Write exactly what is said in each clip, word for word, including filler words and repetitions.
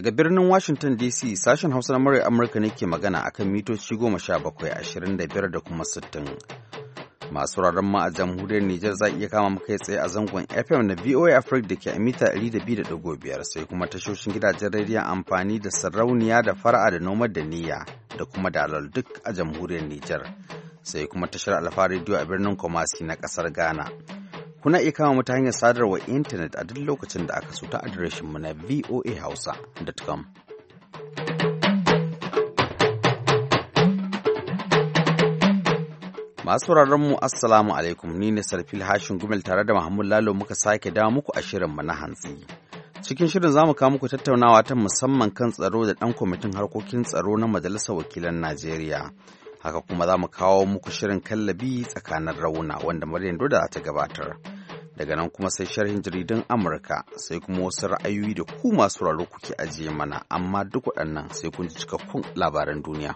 Daga birnin Washington D C, sashen Hausa na murya Amurka ne ke magana akan mitoci goma sha bakwai, ashirin da biyar da kuma sittin. Masu wuraren ma a jamhuriyar Nijar za iya kama kai tsaye a zangon F M na V O A Africa da ke a mita ɗari da biyu da ɗigo biyar, sai kuma tashoshin gidajen rediyon amfani da sarauniya da fara'a da noma da niyya da kuma dalal duk a jamhuriyar Nijar. Sai kuma tashar Alfa Radio a birnin Kumasi na ƙasar Ghana. Kuna iya kama mu ta hanyar sadarwar intanet a duk lokacin da aka so ta adireshinmu na v o a hausa dot com. Masu mu Assalamu alaikum, ni ne Sarfil Hashin Gumel tare da Muhammad Lalo muka sake dawo muku a shirinmu na hantsi. Cikin shirin za mu kawo muku tattaunawa ta musamman kan tsaro da ɗan kwamitin harkokin tsaro na Majalisar Wakilan Najeriya. Haka kuma za mu kawo muku shirin kallabi tsakanin rauna wanda Maryam Doda za ta gabatar. Daga nan kuma sai sharhin jaridun Amurka, sai kuma wasu ra'ayoyi da ku masu sauraro kuke ajiye mana, amma duk waɗannan sai kun ji cikakkun labaran duniya.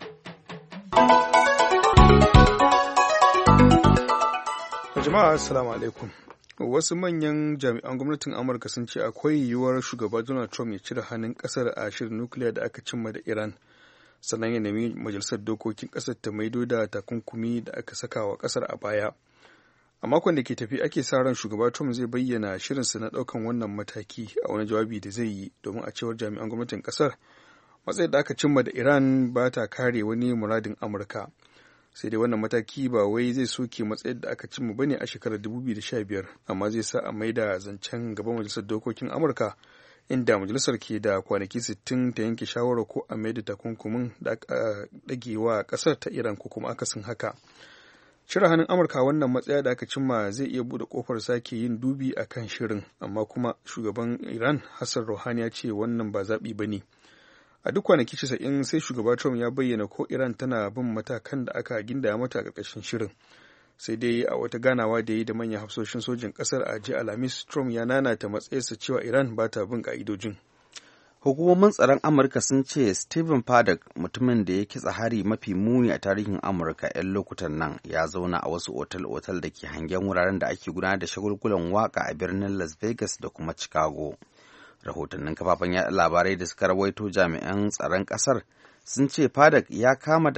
Jama'a assalamu alaikum. Wasu manyan jami'an gwamnatin Amurka sun ce akwai yiwuwar shugaba Donald Trump ya cire hannun kasar a shirin nukiliya da aka cimma da Iran. Sannan ya nemi majalisar dokokin kasar ta maido da takunkumi da aka saka wa kasar a baya. A makon da ke tafi ake sa ran shugaba Trump zai bayyana shirinsa na daukan wannan mataki a wani jawabi da zai yi, domin a cewar jami'an gwamnatin kasar matsayin da aka cimma da Iran ba ta kare wani muradin Amurka. Sai dai wannan mataki ba wai zai soke matsayin da aka cimma bane a shekarar dubu biyu da sha biyar, amma zai sa a maida zancen gaban majalisar dokokin Amurka, inda majalisar ke da kwanaki sittin ta yanke shawarar ko a maida takunkumin da aka dage wa kasar ta Iran ko kuma akasin haka. Shirin hannun Amurka wannan matsaya da aka cimma zai iya bude kofar sake yin dubi a kan shirin, amma kuma shugaban Iran Hassan Rouhani ya ce wannan ba zaɓi ba ne. A duk kwanaki casa'in sai shugaba Trump ya bayyana ko Iran tana bin matakan da aka gindaya mata a ƙarƙashin shirin. Sai dai a wata ganawa da ya yi da manyan hafsoshin sojin ƙasar a jiya Alhamis, Trump ya nanata matsayarsa cewa Iran ba ta bin ƙa'idojin. Hukumomin tsaron Amurka sun ce Stephen Paddock, mutumin da ya kitsa hari mafi muni a tarihin Amurka 'yan lokutan nan, ya zauna a wasu otal-otal da ke hangen wuraren da ake gudanar da shagulgulan waka a birnin Las Vegas da kuma Chicago. Rahotannin kafafen yaɗa labarai da suka rawaito jami'an tsaron ƙasar sun ce Paddock ya kama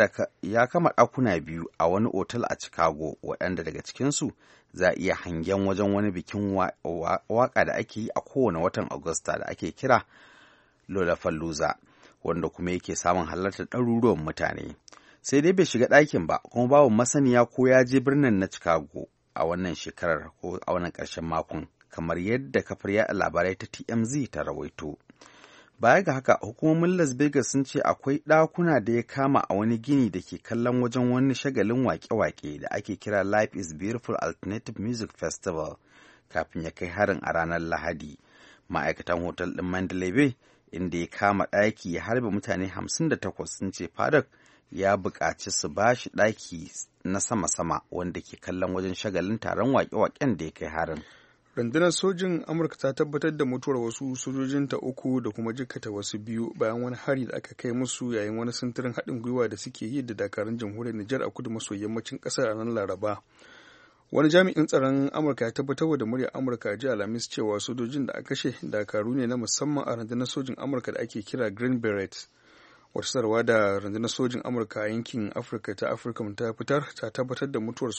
ɗakuna biyu a wani otal a Chicago, waɗanda daga cikinsu za a iya hangen wajen wani bikin waƙa da ake yi a kowane watan Agusta da ake kira Lollapalooza, wanda kuma yake samun halartar ɗaruruwan mutane. Sai dai bai shiga ɗakin ba, kuma babu masaniya ko ya je birnin na Chicago a wannan shekarar ko a wannan ƙarshen makon, kamar yadda kafar yaɗa labarai ta T M Z ta rawaito. Baya ga haka, hukumomin Las Vegas sun ce akwai ɗakuna da ya kama a wani gini da ke kallon wajen wani shagalin wake-wake da ake kira Life is Beautiful Alternative Music Festival kafin ya kai harin a ranar Lahadi. Ma'aikatan hotel ɗin Mandalay Bay, inda ya kama ɗaki ya harbe mutane hamsin da takwas, sun ce Paddock ya buƙaci su ba shi ɗaki na sama-sama wanda ke kallon wajen shagalin taron waƙe-waƙen da ya kai harin. Rundunar sojin Amurka ta tabbatar da mutuwar wasu sojojinta uku da kuma jikkata wasu biyu bayan wani hari da aka kai musu yayin wani sintirin haɗin gwiwa da suke yi da dakarun jamhuriyar Nijar a kudu maso yammacin ƙasar a ranar Laraba. Wani jami'in tsaron Amurka ya tabbatar da muryar Amurka a jiya Alhamis cewa sojojin da aka kashe dakaru ne na musamman a rundunar sojin Amurka da ake kira Green Berets. Wata sarwa da rundunar sojin Amurka a yankin Afirka ta Afirka ta fitar ta tabbatar da mutuwar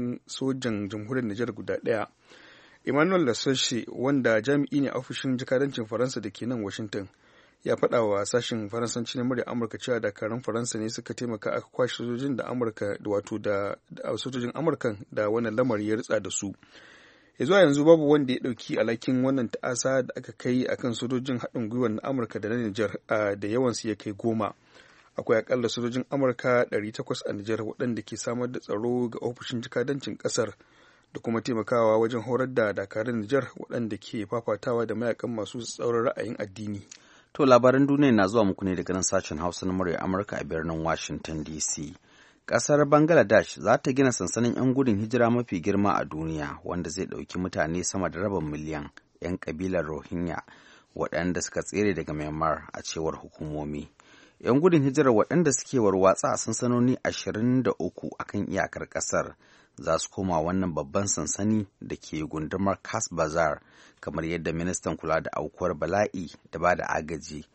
sojan jamhuriyar Nijar guda ɗaya. Emmanuel Lassalle, wanda jami'i ne a ofishin jakadancin Faransa da ke nan Washington, ya faɗa wa sashen Faransanci na muryar Amurka cewa dakarun Faransa ne suka taimaka aka kwashe sojojin da Amurka da wato da sojojin Amurkan da wannan lamari ya ritsa da su. Ya zuwa yanzu babu wanda ya ɗauki alhakin wannan ta'asa da aka kai akan sojojin haɗin gwiwar na Amurka da na Nijar da yawansu ya kai goma. Akwai akalla sojojin Amurka ɗari takwas a Nijar waɗanda ke samar da tsaro ga ofishin jakadancin ƙasar da kuma taimakawa wajen horar da dakarun Nijar waɗanda ke fafatawa da mayakan masu tsauran ra'ayin addini. To labaran duniya na zuwa muku ne daga nan sashen Hausa na murya Amurka a birnin Washington D C. Ƙasar Bangladesh za ta gina sansanin 'yan gudun hijira mafi girma a duniya, wanda zai ɗauki mutane sama da rabin miliyan 'yan ƙabilar Rohingya waɗanda suka tsere daga Myanmar, a cewar hukumomi. 'Yan gudun hijirar waɗanda suke warwatsa a sansanoni ashirin da uku a kan iyakar ƙasar za su koma wannan babban sansani da ke gundumar Cox's Bazar, kamar yadda ministan kula da aukuwar bala'i da ba da agaji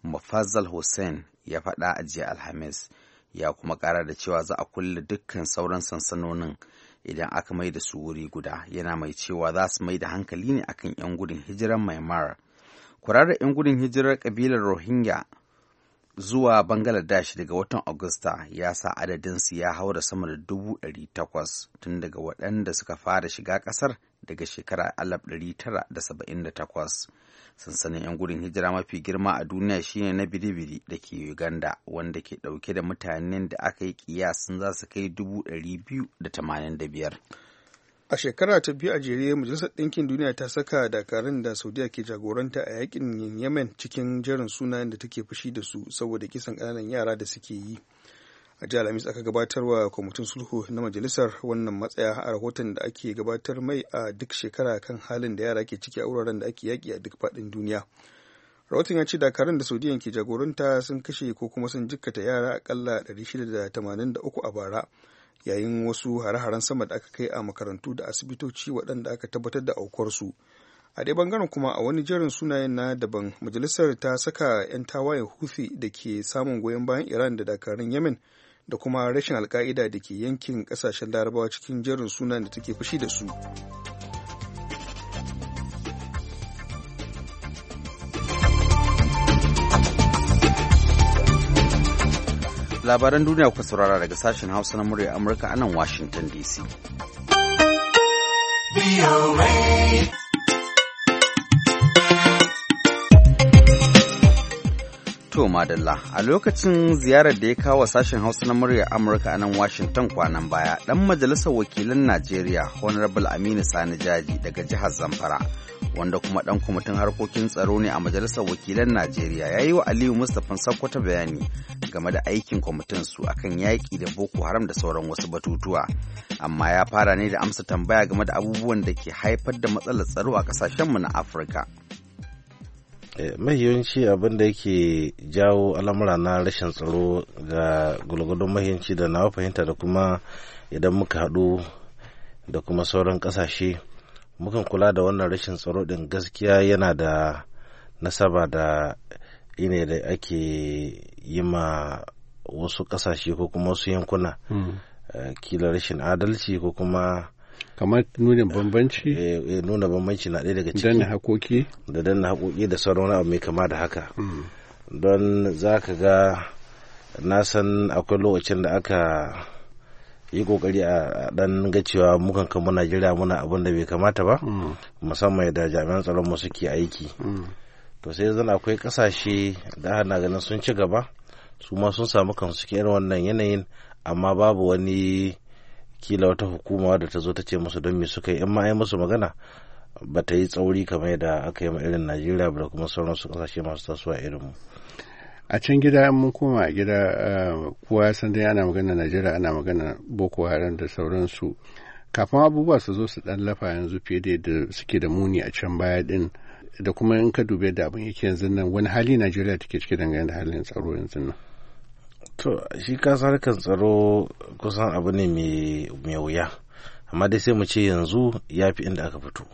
Mufazzal Hussein ya faɗa a jiya Alhamis, ya kuma ƙara da cewa za a kulle dukkan sauran sansanonin idan aka mai da su wuri guda, yana mai cewa za su mai da hankali ne akan 'yan gudun hijirar Myanmar. Kwararar 'yan gudun hijirar ƙabilar Rohingya zuwa Bangladesh daga watan Agusta ya sa adadinsu ya haura sama da dubu ɗari takwas tun daga waɗanda suka fara shiga ƙasar daga shekarar alif ɗari tara da saba'in da takwas. Sansanin 'yan gudun hijira mafi girma a duniya shine na Bidibidi da ke Uganda, wanda ke ɗauke da mutanen da aka yi kiyasin za su kai dubu ɗari biyu da tamanin da biyar. A shekara ta biyu a jere, Majalisar Ɗinkin Duniya ta saka dakarun da Saudiya ke jagoranta a yakin Yemen cikin jerin sunayen da take fushi da su saboda kisan ƙananan yara da suke yi. A jiya Alhamis aka gabatarwa kwamitin sulhu na majalisar wannan matsaya a rahoton da ake gabatar mai a duk shekara kan halin da yara ke ciki a wuraren da ake yaƙi a duk faɗin duniya. Rahoton ya ce dakarun da Saudiya ke jagoranta sun kashe ko kuma sun jikkata yara akalla ɗari shida da tamanin da uku a bara, yayin wasu hare-haren sama da aka kai a makarantu da asibitoci waɗanda aka tabbatar da aukuwarsu. A ɗaya bangaren kuma, a wani jerin sunayen na daban, majalisar ta saka 'yan tawayen Houthi da ke samun goyon bayan Iran da dakarun Yemen da kuma rashin alka'ida da ke yankin ƙasashen Larabawa cikin jerin sunayen da take fushi da su. Labaran duniya kuka saurara daga sashen Hausa na murya Amurka a nan Washington D C. To madalla, a lokacin ziyarar da ya kawo sashen Hausa na murya Amurka a nan Washington kwanan baya, ɗan majalisar wakilan Najeriya Honorable Aminu Sani Jaji daga jihar Zamfara, wanda kuma ɗan kwamitin harkokin tsaro ne a majalisar wakilan Najeriya, ya yi wa Aliyu Mustapha Sakkwata bayani game da aikin kwamitin su akan yaƙi da Boko Haram da sauran wasu batutuwa. Amma ya fara ne da amsa tambaya game da abubuwan da ke haifar da matsalar tsaro a ƙasashenmu na Afirka. Mahiyanci abin da yake jawo al'amura na rashin tsaro ga gulgudun mahiyanci da na fahimta da kuma idan muka haɗu da kuma sauran ƙasashe mukan kula da wannan rashin tsaro ɗin, gaskiya yana da nasaba da ine da ake yi ma wasu ƙasashe ko kuma wasu yankuna hmm. uh, kila rashin adalci ko kuma kamar nuna bambanci e, e, nuna bambanci na ɗaya daga ciki, danna haƙoƙi da danna haƙoƙi da sauran abu mai kama da haka hmm. don za ka ga na san akwai lokacin da aka yi kokari a dan ga cewa mukan kan muna jira muna abin da bai kamata ba mm. musamman da jami'an tsaron mu suke aiki mm. to sai zan akwai kasashe da ana ganin sun ci gaba su ma sun samu kansu cikin irin wannan yanayin, amma babu wani kila wata hukuma da ta zo ta ce musu don me suka yi, in ma ai musu magana ba ta yi tsauri kamar yadda aka yi ma irin Najeriya da kuma sauran su kasashe masu tasowa irin mu. A can gida mun koma a gida kowa ya san dai ana magana Najeriya, ana magana Boko Haram da sauransu. Kafin abubuwa su zo su dan lafa yanzu fiye da yadda suke da muni a can baya din, da kuma in ka dube da abin yake yanzu nan, wani hali Najeriya take cike dangane da halin tsaro yanzu nan. To shi kasa harkar tsaro kusan abu ne mai wuya, amma dai sai mu ce yanzu ya fi inda aka fito.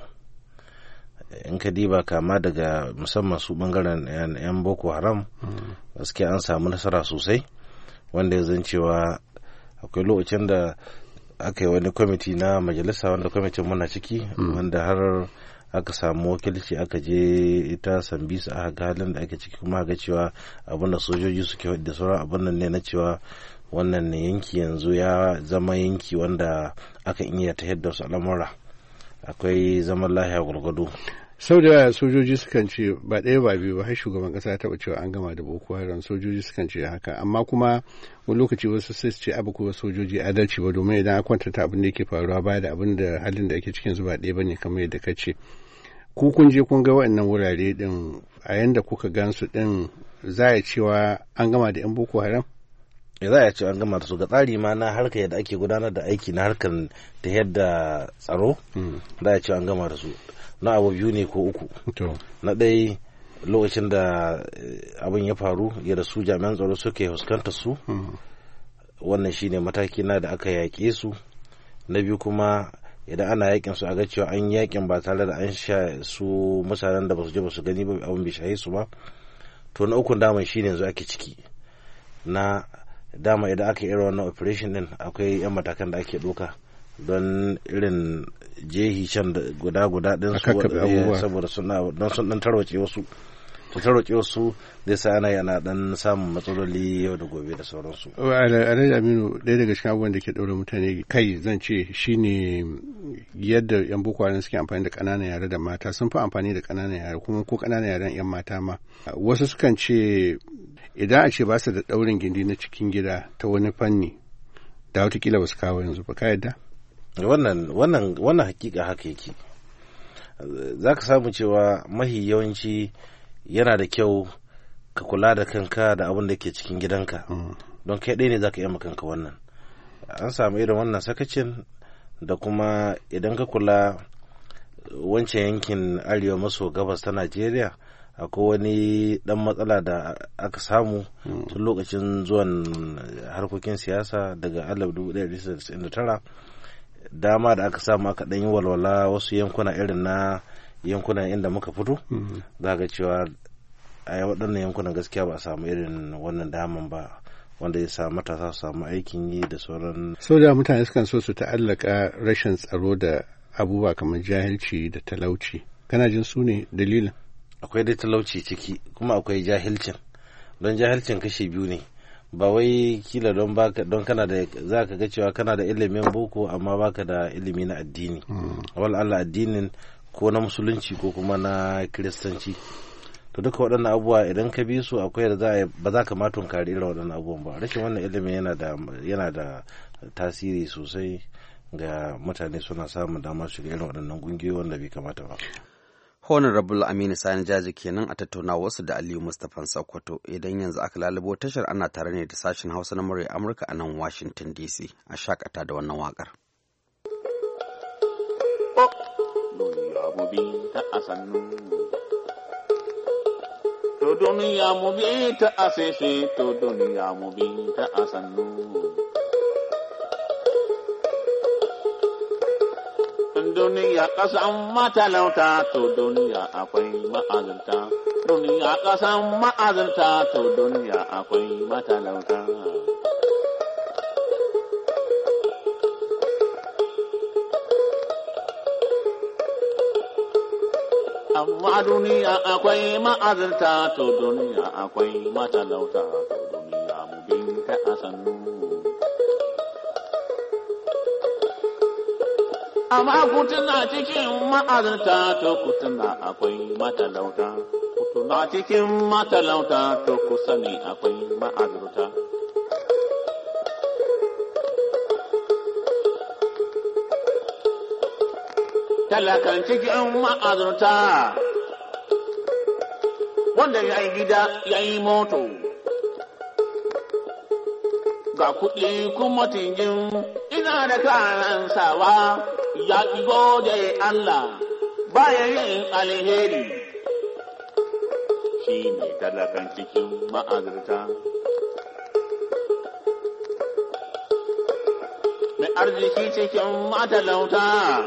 In ka diba kama daga musamman su bangaren yan Boko Haram gaskiya an samu nasara sosai, wanda ya zan cewa akwai lokacin da aka yi wani kwamiti na majalisa wanda kwamitin muna ciki wanda har aka samu wakilci aka je ita Sambisa aka ga halin da ake ciki, kuma ga cewa abinda sojoji suke da sauran abin nan ne na cewa wannan yanki yanzu ya zama yanki wanda aka iya ta yadda wasu al'amura, akwai zaman lahiya gwargwado. Sau da sojoji sukan ce ba ɗaya ba biyu ba, har shugaban ƙasa taɓa cewa an gama da Boko Haram, sojoji sukan ce haka, amma kuma wani lokaci wasu sai su ce abu kuma sojoji adalci ba, domin idan a kwantata abin da yake faruwa ba da abin da halin da ake cikin zuba ɗaya bane kamar yadda ka ce. Ku kun je kun ga waɗannan wurare ɗin, a yanda kuka gansu ɗin, za a cewa an gama da 'yan Boko Haram? Za a ce an gama da su ga tsari ma na harkar yadda ake gudanar da aiki na harkar ta yadda tsaro, za a ce an gama da su. Na abu biyu ne ko uku. Na ɗaya lokacin da abin ya faru yadda su jami'an tsaro suke fuskantar su, wannan shine mataki na da aka yaƙe su. Na biyu kuma idan ana yakin su a ga cewa an yakin ba tare da an sha su mutanen da ba su je ba su gani ba, abin bai shahe su ba. to na ukun daman shine yanzu ake ciki na dama idan aka yi irin wannan operation din akwai yan matakan da ake doka don irin jehi can guda guda din su saboda suna don sun dan tarwace wasu to tarwace wasu zai sa ana yana dan samun matsaloli yau da gobe da sauransu. Alhaji Aminu, ɗaya daga cikin abubuwan da ke ɗaure mutane kai zan ce shine yadda yan boko haram suke amfani da ƙananan yara da mata, sun fi amfani da ƙananan yara kuma ko ƙananan yaran yan mata ma. Wasu sukan ce idan a ce ba su da ɗaurin gindi na cikin gida ta wani fanni da watakila ba su kawo yanzu ba, ka yadda? Wannan wannan wannan hakika haka yake. Za ka samu cewa mahi yawanci yana da kyau ka kula da kanka da abin da ke cikin gidanka don kai ɗaya ne za ka yi kanka wannan. An samu irin wannan sakacin da kuma idan ka kula wancan yankin arewa maso gabas ta Najeriya akwai wani ɗan matsala da aka samu tun lokacin zuwan harkokin siyasa daga alif dubu ɗaya da casa'in da tara, dama da aka samu aka ɗan yi walwala wasu yankuna irin na yankunan inda muka fito za ga cewa a waɗannan yankunan gaskiya ba a samu irin wannan daman ba wanda ya sa matasa su samu aikin yi da sauran. So da mutane sukan so su ta'allaka rashin tsaro da abubuwa kamar jahilci da talauci, kana jin su ne dalilin? Akwai dai talauci ciki kuma akwai jahilcin, don jahilcin kashe biyu ne, ba wai kila don baka don kana da za ka ga cewa kana da ilimin boko amma baka da ilimi na addini wal Allah addinin ko na musulunci ko kuma na kiristanci. To duka waɗannan abubuwa idan ka bi su akwai da za ba za ka ma tunkari irin waɗannan abubuwan ba. Rashin wannan ilimin yana da yana da tasiri sosai ga mutane, suna samun damar shiga irin waɗannan ƙungiyoyi wanda bai kamata ba. Honorable Aminu Sani Jaji kenan a tattauna wasu da Aliyu Mustapha Sokoto. Idan yanzu aka lalubo tashar, ana tare ne da sashen Hausa na murya Amurka a nan Washington D C. A shakata da wannan wakar. To duniya mu bi ta asese, to duniya mu bi ta asannu. Duniya ƙasan matalauta, to duniya akwai ma'azinta. Duniya ƙasan ma'azinta, to duniya akwai matalauta. Amma duniya akwai ma'azinta, to duniya akwai matalauta. To duniya mu binta a sannu. Amma kutuna cikin ma'azinta, to kutuna akwai matalauta. Kutuna cikin matalauta, to ku sani akwai ma'azinta. Talakan cikin ma'azinta, wanda ya yi gida ya yi moto, ga kuɗi kuma tingin ina da kanan sawa. Ya ƙi gode Allah baya yin alheri, shi ne talakan cikin ma'azurta. Mai arziki cikin matalauta,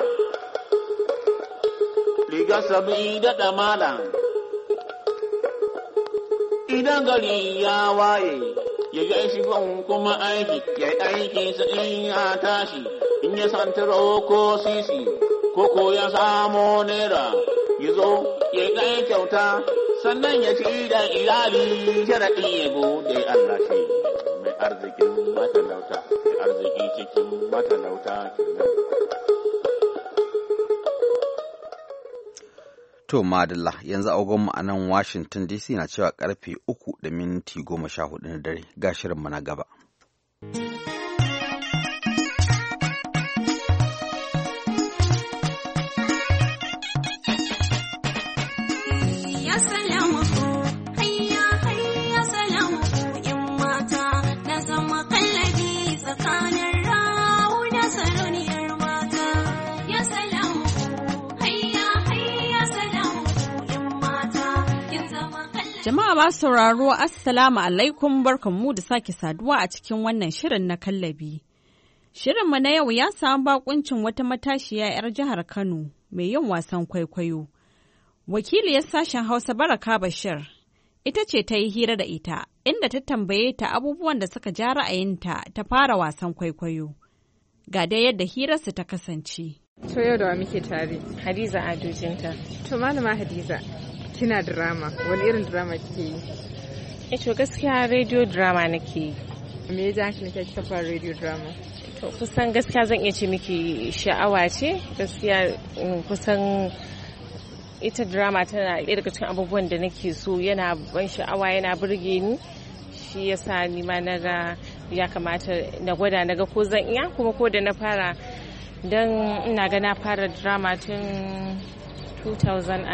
riga sabi da ɗamala, idan gari ya waye, ya gaishe kuma aiki, ya yi aiki sa in ya tashi. In ya santaro ko sisi, ko ko ya samo naira, ya zo ya ɗaya kyauta, sannan ya ci da iyali sharaɗi ya gode Allah shi mai arzikin matalauta, mai arziki cikin matalauta kenan. To madalla, yanzu agonmu a nan Washington D C na cewa karfe uku da minti goma sha hudu na dare, ga shirinmu na gaba. Jama'a ba sauraro Assalamu alaikum, barkanmu da sake saduwa a cikin wannan shirin na kallabi. Shirinmu na yau ya samu bakuncin wata matashiya 'yar jihar Kano mai yin wasan kwaikwayo. Wakiliyar sashen Hausa Baraka Bashir ita ce ta yi hira da ita, inda ta tambaye ta abubuwan da suka ja ra'ayinta ta fara wasan kwaikwayo. Ga dai yadda hirarsu ta kasance. To yau da wa muke tare? Hadiza Adojinta. To malama Hadiza, kina drama, wani irin drama kike yi? Eh to gaskiya radio drama nake yi. Me ya ja ki nake kika fara radio drama? To kusan gaskiya zan iya ce miki sha'awa ce, gaskiya kusan ita drama tana ɗaya daga cikin abubuwan da nake so, yana ban sha'awa, yana burge ni. Shi yasa ni ma na ga ya kamata na gwada na ga ko zan iya, kuma ko da na fara don ina ga na fara drama tun two thousand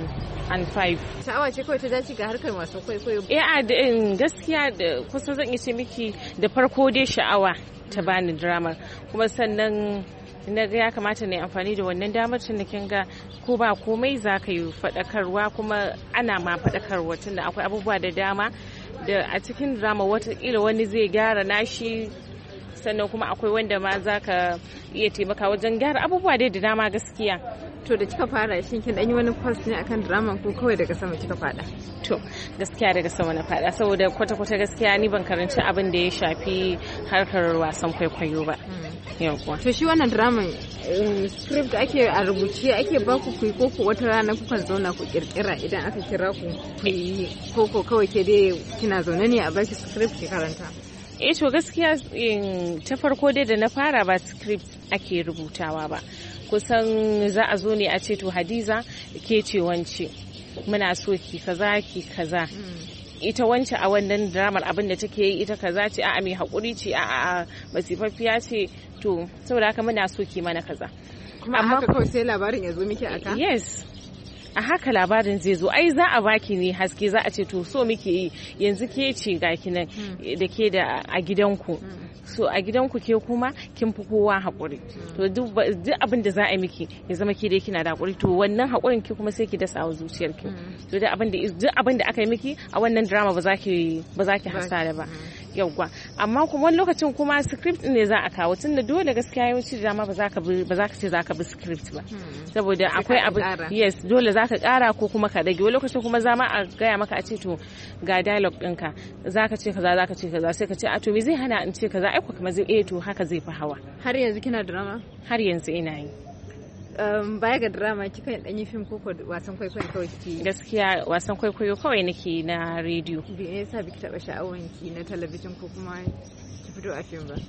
five. Sha'awa ce kawai ta dace ga harkar wasan kwaikwayo? Eh a gaskiya da kusan zan iya ce miki da farko dai sha'awa ta bani drama, kuma sannan na ga ya kamata na yi amfani da wannan damar tun da kin ga ko ba komai za ka yi faɗakarwa, kuma ana ma faɗakarwa tun da akwai abubuwa da dama da a cikin drama watakila wani zai gyara nashi, sannan kuma akwai wanda ma za ka iya taimaka wajen gyara abubuwa dai da dama gaskiya. To da kika fara shin kin dan yi wani course ne akan drama ko kawai daga sama kika fada? To gaskiya daga sama na fada, saboda kwata-kwata gaskiya ni ban karanci abin da ya shafi harkar wasan kwaikwayo ba. Yawwa. To shi wannan drama script ake a rubuce ake ba ku ku ko ku wata rana kukan zauna ku kirkira idan aka kira ku ku yi, ko ko kawai ke dai kina zaune ne a baki script ki karanta? Eh to gaskiya ta farko dai da na fara ba script ake rubutawa ba, kusan za a zo ne a ce to Hadiza ke ce wance muna so ki kaza ki kaza, ita wance a wannan dramar abin da take yi ita kaza ce, a'a mai haƙuri ce, a'a masifaffiya ce, to saboda haka muna so ki mana kaza. Kuma haka kawai sai labarin ya zo miki aka? Yes, a haka labarin zai zo, ai za a baki ne haske, za a ce to so muke yi yanzu ke ce ga kinan da ke da a gidanku, so a gidanku ke kuma kin fi kowa haƙuri, to duk abin da za a yi miki ya zama ke dai kina da haƙuri, to wannan haƙurin ki kuma sai ki dasa wa zuciyarki, to duk abin da duk abin da aka yi miki a wannan drama ba za ki ba za ki hasara ba. Yawwa, amma kuma wani lokacin kuma script ne za a kawo, tunda dole gaskiya yawanci drama ba za ka bi ba za ka ce za ka bi script ba, saboda akwai abu, yes dole za ka ƙara ko kuma ka rage, wani lokacin kuma za ma a gaya maka a ce to ga dialogue ɗinka za ka ce kaza za ka ce kaza, sai ka ce a to me zai hana in ce kaza, aiko kamar zai eh to haka zai fi hawa. Har yanzu kina drama? Har yanzu ina yi. Um, baya ga drama kika dan yi film ko wasan kwaikwayo kawai kike? Gaskiya wasan kwaikwayo kawai nake na rediyo. Me yasa biki taba sha'awan ki na talabijin ko kuma ki fito a film ba?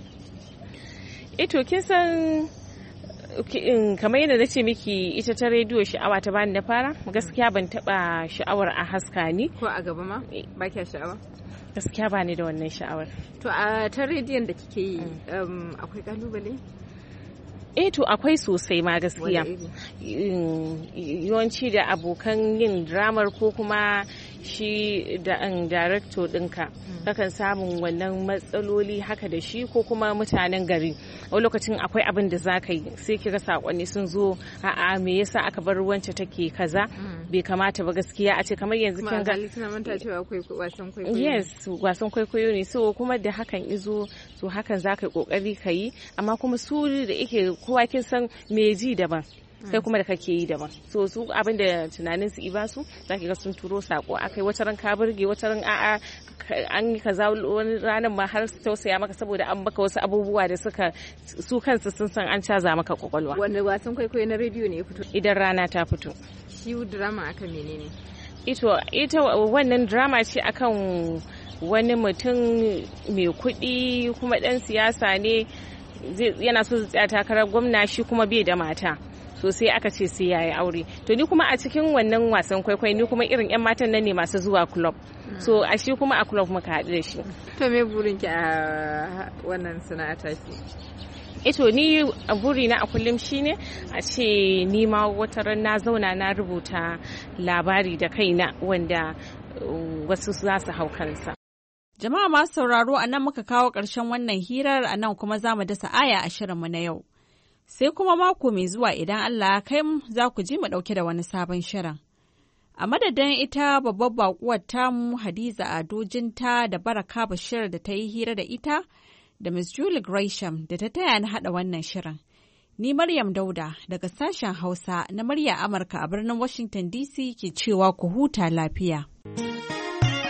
Eh to kin san kamar yadda nace miki ita ta rediyo sha'awa ta bani na fara, gaskiya ban taba sha'awar a haska ni. Ko a gaba ma ba kya sha'awa? Gaskiya bani da wannan sha'awar. To a ta rediyon da kike yi akwai kalubale? Eh to akwai sosai ma gaskiya, yawanci da abokan yin dramar ko kuma shi da an director ɗinka kakan samun wannan matsaloli haka da shi, ko kuma mutanen gari a lokacin akwai abin da za ka yi sai kira sakonni sun zo, a'a me yasa aka bar wance take kaza, bai kamata ba gaskiya a ce kamar yanzu kin ga wasan kwaikwayo. Yes, wasan kwaikwayo ne, so kuma da hakan izo so hakan za ka yi kokari ka yi, amma kuma su da yake kowa kin san me ji daban kai kuma da kake yi daban, so su abin da tunanin su iba su zaki ga sun turo sako akai, wata ran ka burge, wata ran a'a an yi kaza, wani ranar ma har su tausaya maka saboda an baka wasu abubuwa da suka su kansu sun san an caza maka kwakwalwa. Wanda wasan kwaikwayo na rediyo ne ya fito? Idan rana ta fito. Shi drama akan menene? Ito ita wannan drama ce akan wani mutum mai kuɗi kuma ɗan siyasa ne, yana so su tsaya takarar gwamna, shi kuma bai da mata, so sai aka ce sai yayi aure. To ni kuma a cikin wannan wasan kwaikwayo ni kuma irin yan matan nan ne masu zuwa club, so a shi kuma a club muka haɗu da shi. To me burin ki a wannan sana'a ta ki? Ito ni a burina a kullum shine a ce ni ma wata ran na zauna na rubuta labari da kaina wanda wasu za su hau kansa. Jama'a masu sauraro, a nan muka kawo ƙarshen wannan hirar, a nan kuma za mu dasa aya a shirinmu na yau. Sai kuma mako mai zuwa idan Allah ya kai mu za ku ji mu ɗauke da wani sabon shirin. A madadin ita babbar baƙuwar tamu Hadiza Adojinta da Baraka Bashir da ta yi hira da ita, da Miss Julie Gresham da ta taya ni haɗa wannan shirin. Ni Maryam Dauda daga sashen Hausa na murya Amurka a birnin Washington D C ke cewa ku huta lafiya.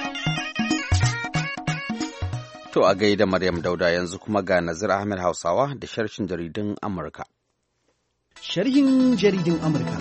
To a gaida Maryam Dauda yanzu kuma ga Nazir Ahmed Hausawa da sharhin jaridun Amurka. Sharhin jaridun Amurka.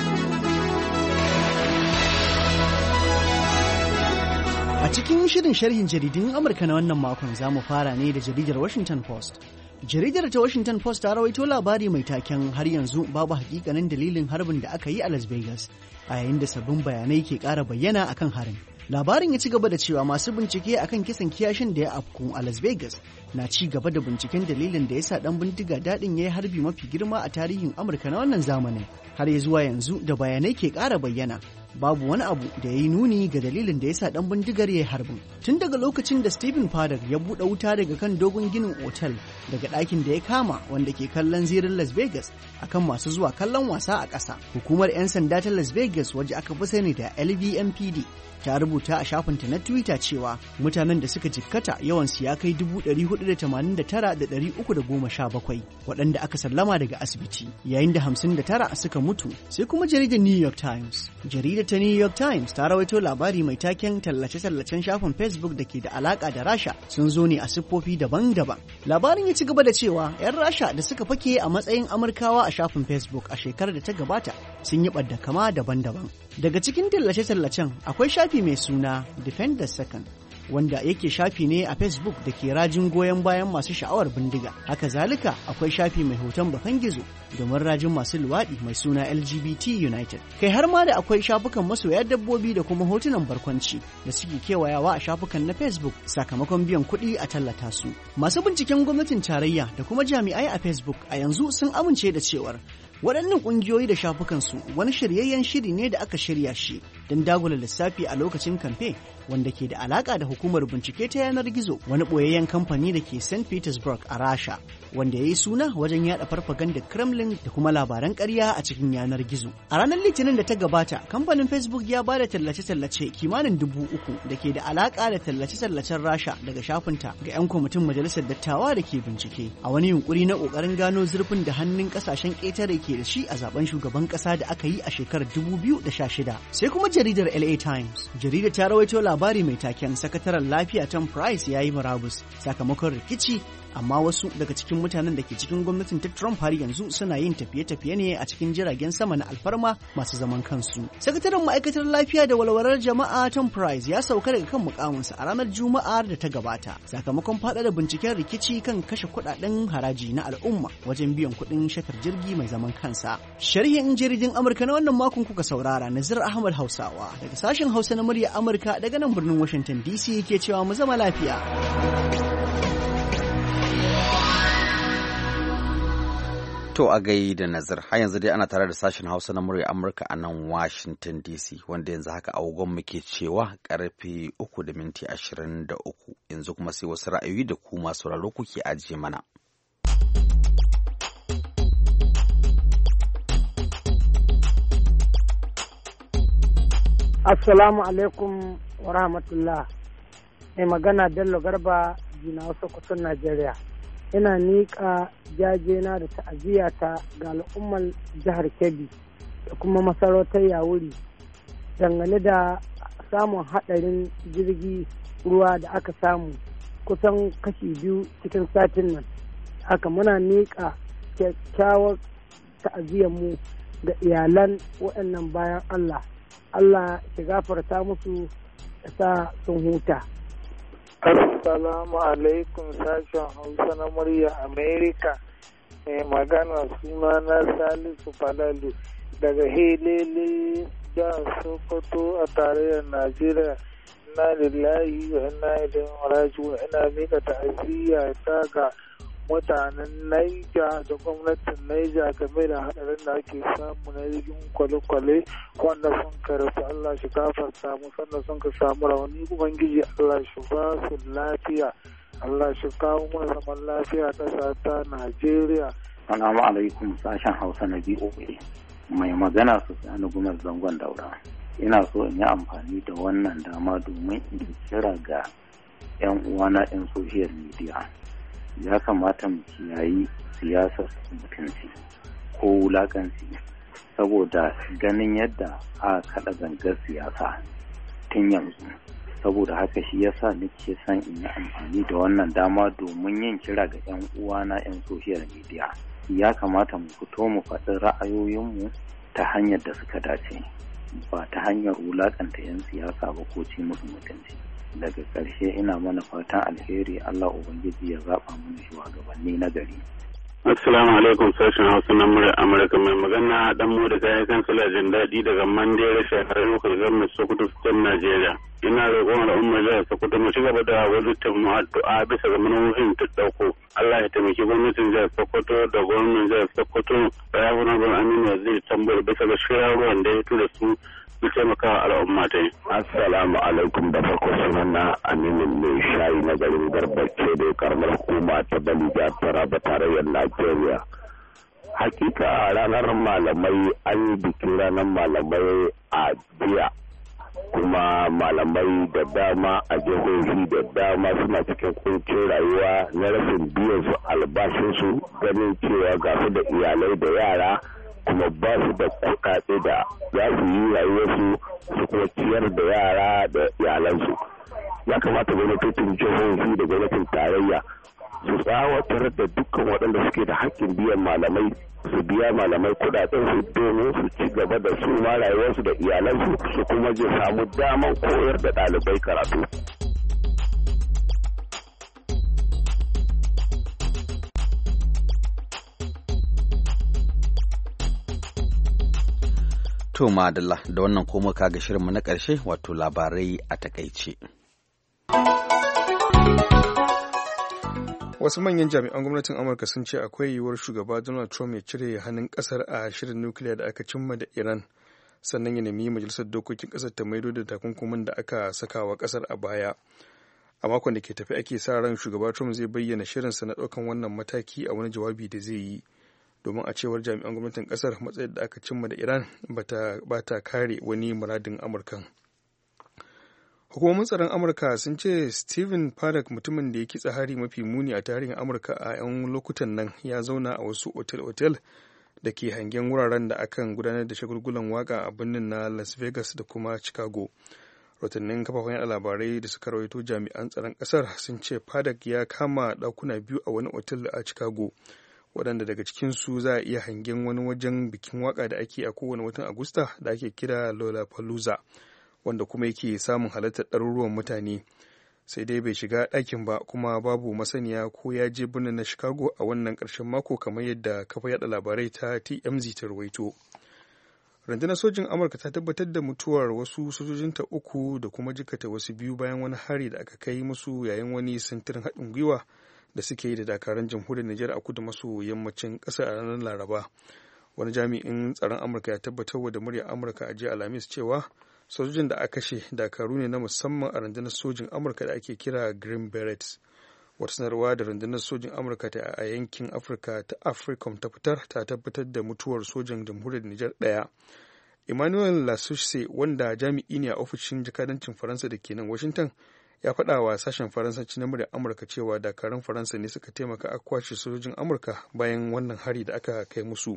A cikin shirin sharhin jaridun Amurka na wannan makon za mu fara ne da jaridar Washington Post. Jaridar ta Washington Post ta rawaito labari mai taken har yanzu babu hakikanin dalilin harbin da aka yi a Las Vegas, a yayin da sabbin bayanai ke ƙara bayyana akan harin. Labarin ya ci gaba da cewa masu bincike akan kisan kiyashin da ya afku a Las Vegas na ci gaba da binciken dalilin da ya sa ɗan bindiga daɗin ya yi harbi mafi girma a tarihin Amurka na wannan zamanin. Har ya zuwa yanzu da bayanai ke ƙara bayyana, babu wani abu da ya yi nuni ga dalilin da ya sa ɗan bindigar ya yi harbin. Tun daga lokacin da Stephen Paddock ya buɗe wuta daga kan dogon ginin otal daga ɗakin da ya kama wanda ke kallon zirin Las Vegas akan masu zuwa kallon wasa a ƙasa. Hukumar 'yan sanda ta Las Vegas waje aka fi sani da L V M P D ta rubuta a shafinta na Twitter cewa mutanen da suka jikkata yawansu ya kai dubu ɗari hudu da tamanin da tara da ɗari uku da goma sha bakwai waɗanda aka sallama daga asibiti, yayin da hamsin da tara suka mutu. Sai kuma jaridar New York Times. Jaridar ta New York Times ta rawaito labari mai taken tallace-tallacen shafin Facebook da ke da alaka da Rasha sun zo ne a siffofi daban-daban. Labarin ya ci gaba da cewa 'yan Rasha da suka fake a matsayin Amurkawa a shafin Facebook a shekarar da ta gabata sun yi ɓadda kama daban-daban. Daga cikin tallace-tallacen akwai shafi mai suna Defend the Second, wanda yake shafi ne a Facebook da ke rajin goyon bayan masu sha'awar bindiga. Haka zalika akwai shafi mai hoton bakan gizo domin rajin masu luwaɗi mai suna L G B T United. Kai har ma da akwai shafukan masoya dabbobi da kuma hotunan barkwanci da suke kewayawa a shafukan na Facebook sakamakon biyan kuɗi a tallata su. Masu binciken gwamnatin tarayya da kuma jami'ai a Facebook a yanzu sun amince da cewar waɗannan ƙungiyoyi da shafukansu wani shiryayyen shiri ne da aka shirya shi don dagula lissafi a lokacin kamfe wanda ke da alaƙa da hukumar bincike ta yanar gizo, wani ɓoyayyen kamfani da ke Saint Petersburg a Rasha wanda ya yi suna wajen yaɗa farfagandar Kremlin da kuma labaran ƙarya a cikin yanar gizo. A ranar Litinin da ta gabata, kamfanin Facebook ya ba da tallace-tallace kimanin dubu uku da ke da alaƙa da tallace-tallacen Rasha daga shafinta ga 'yan kwamitin majalisar dattawa da ke bincike a wani yunkuri na ƙoƙarin gano zurfin da hannun ƙasashen ƙetare ke da shi a zaben shugaban ƙasa da aka yi a shekarar dubu biyu da sha shida. Sai kuma jaridar L A Times. Jaridar ta rawaito labari mai taken sakataren lafiya Tom Price ya yi murabus sakamakon rikici, amma wasu daga cikin mutanen da ke cikin gwamnatin ta Trump har yanzu suna yin tafiye-tafiye ne a cikin jiragen sama na alfarma masu zaman kansu. Sakataren ma'aikatar lafiya da walwalar jama'a Tom Price ya sauka daga kan mukaminsa a ranar Juma'ar da ta gabata sakamakon faɗaɗa binciken rikici kan kashe kuɗaɗen haraji na al'umma wajen biyan kuɗin shatar jirgi mai zaman kansa. Sharhin jaridin Amurka na wannan makon kuka saurara. Nazir Ahmad Hausawa daga sashen Hausa na murya Amurka daga nan birnin Washington D C ke cewa mu zama lafiya. To a gai da Nazir, har yanzu dai ana tare da sashen Hausa na murya Amurka a nan Washington D C, wanda yanzu haka agogon muke cewa karfe uku da minti ashirin da uku. Yanzu kuma sai wasu ra'ayoyi da ku masu sauraro kuke ajiye mana. Assalamu alaikum wa rahmatullah. Mai magana Bello Garba, Jina wasu kusan Najeriya. Ina miƙa jajena da ta'aziyata ga al'ummar jihar Kebbi da kuma masarautar Yawuri dangane da samun haɗarin jirgi ruwa da aka samu kusan kashi biyu cikin satin nan. Haka muna miƙa kyakkyawar ta'aziyarmu ga iyalan waɗannan bayan Allah. Allah ya gafarta musu da sa sun huta. Assalamu alaikum sashen Hausa na murya Amerika. Mai magana suna na Salisu Falalu daga Helele jihar Sokoto a tarayyar Najeriya. Ina lillahi wa ina ilaihi raji'un. Ina mika ta'aziyya ta ga mutanen Naija da gwamnatin Naija game da hadarin da ake samu na jirgin kwale-kwale wanda sun karatu. Allah shi gafarta mu, sannan sun ka samu rauni. Ubangiji Allah shi ba su lafiya, Allah shi kawo mana zaman lafiya ƙasa ta Najeriya. Assalamu alaikum sashen Hausa na B O A. Mai magana su sani gumar zangon daura. Ina so in yi amfani da wannan dama domin in kira ga 'yan uwana 'yan social media. Ya kamata mu kiyayi siyasar mutunci ko wulakanci, saboda ganin yadda aka kaɗa gangar siyasa tun yanzu saboda haka shi yasa nake son in yi amfani da wannan dama domin yin kira ga 'yan uwana 'yan social media. Ya kamata mu fito mu faɗi ra'ayoyinmu ta hanyar da suka dace, ba ta hanyar wulaƙanta 'yan siyasa ba ko ci musu mutunci. Daga ƙarshe ina mana fatan alheri, Allah Ubangiji ya zaɓa mana shugabanni na gari. Assalamu alaikum, sashen Hausa na murar Amurka. Mai magana dan mu da kayan kansila jin daɗi daga Mandera shekarar lokacin gwamnati Sokoto State Najeriya. Ina roƙon al'ummar jihar Sokoto mu ci gaba da wajen mu addu'a bisa ga manufofin ta ɗauko. Allah ya taimaki gwamnatin jihar Sokoto da gwamnatin jihar Sokoto da ya wani gwamnati Aminu Waziri Tambuwal bisa ga shirarruwan da ya tura su su taimaka al'umma ta yi. Assalamu alaikum, da farko sunan na Aminu mai shayi na garin Garbace da karamar hukuma ta Balija Taraba tarayyar Najeriya. Hakika ranar malamai an yi bikin ranar malamai a jiya, kuma malamai da dama a jihohi da dama suna cikin kuncin rayuwa na rashin biyan su albashinsu, ganin cewa ga su da iyalai da yara kuma ba su da kuɗaɗe da za su yi rayuwarsu su kuma ciyar da yara da iyalansu. Ya kamata gwamnatocin jihohi da gwamnatin tarayya su tsawatar da dukkan waɗanda suke da haƙƙin biyan malamai su biya malamai kuɗaɗen su domin su ci gaba da su ma rayuwarsu da iyalansu su kuma je samu daman koyar da ɗalibai karatu. To madalla, da wannan koma kaga shirinmu na ƙarshe wato labarai a takaice. Wasu manyan jami'an gwamnatin Amurka sun ce akwai yiwuwar shugaba Donald Trump ya cire hannun ƙasar a shirin nukiliya da aka cimma da Iran, sannan ya nemi majalisar dokokin ƙasar ta maido da takunkumin da aka saka wa ƙasar a baya. A makon da ke tafi ake sa ran shugaba Trump zai bayyana shirinsa na ɗaukan wannan mataki a wani jawabi da zai yi. Domin a cewar jami'an gwamnatin kasar matsayin da aka cimma da Iran ba ta kare wani muradin Amurkan. Hukumomin tsaron Amurka sun ce Stephen Paddock, mutumin da ya kitsa hari mafi muni a tarihin Amurka a 'yan lokutan nan, ya zauna a wasu otel-otel da ke hangen wuraren da akan gudanar da shagulgulan waka a birnin na Las Vegas da kuma Chicago. Rotannin kafafen yada labarai da suka rawaito jami'an tsaron kasar sun ce Paddock ya kama ɗakuna biyu a wani otel a Chicago, waɗanda daga cikinsu za a iya hangen wani wajen bikin waka da ake a kowane watan Agusta da ake kira Lollapalooza, wanda kuma yake samun halartar ɗaruruwan mutane. Sai dai bai shiga ɗakin ba, kuma babu masaniya ko ya je birnin na Chicago a wannan ƙarshen mako kamar yadda kafa yada labarai ta T M Z ta rawaito. Rundunar sojin Amurka ta tabbatar da mutuwar wasu sojojinta uku da kuma jikata wasu biyu bayan wani hari da aka kai musu yayin wani sintirin haɗin gwiwa da suke yi da dakarun jamhuriyar Nijar a kudu maso yammacin ƙasar a ranar Laraba. Wani jami'in tsaron Amurka ya tabbatar da muryar Amurka a jiya Alhamis cewa sojojin da aka kashe dakaru ne na musamman a rundunar sojin Amurka da ake kira Green Berets. Wata sanarwa da rundunar sojin Amurka ta a yankin Afirka ta AFRICOM ta fitar ta tabbatar da mutuwar sojan jamhuriyar Nijar ɗaya. Emmanuel Lassusse, wanda jami'i ne a ofishin jakadancin Faransa da ke nan Washington, ya faɗa wa sashen Faransanci na muryar Amurka cewa dakarun Faransa ne suka taimaka a kwashe sojojin Amurka bayan wannan hari da aka kai musu.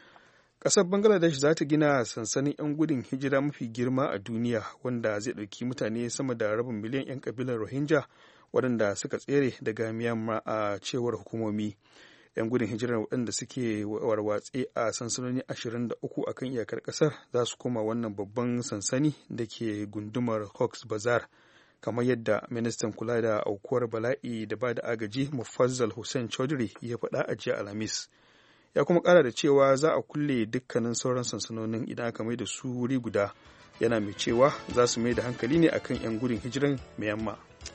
Ƙasar Bangladesh za ta gina sansanin 'yan gudun hijira mafi girma a duniya, wanda zai ɗauki mutane sama da rabin miliyan 'yan kabilar Rohingya waɗanda suka tsere daga Myanmar a cewar hukumomi. 'Yan gudun hijirar waɗanda suke warwatse a sansanoni ashirin da uku a kan iyakar ƙasar za su koma wannan babban sansani da ke gundumar Cox's Bazar, kamar yadda ministan kula da aukuwar bala'i da ba da agaji Mufazzal Hussein Chaudhry ya faɗa a jiya Alhamis. Ya kuma ƙara da cewa za a kulle dukkanin sauran sansanonin idan aka mai da su wuri guda, yana mai cewa za su mai da hankali ne akan 'yan gudun hijiran Myanmar.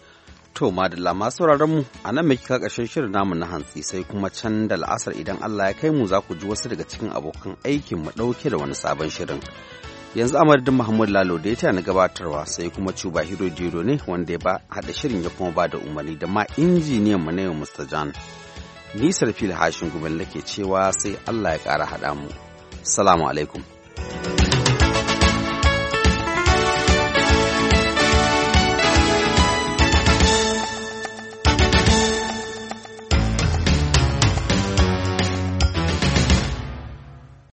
To madalla masu sauraron mu a nan mai kika ƙarshen shirin namu na hantsi, sai kuma can da la'asar idan Allah ya kai mu za ku ji wasu daga cikin abokan aikin mu ɗauke da wani sabon shirin. Yanzu a madadin Muhammad Lalo da ya tana gabatarwa, sai kuma Cuba Hiro Jiro ne wanda ya ba haɗa shirin ya kuma ba da umarni, da ma injiniyan mu na yau Mister John. Ni Sarfil Hashin Gumel nake cewa sai Allah ya ƙara haɗa mu. Assalamu alaikum.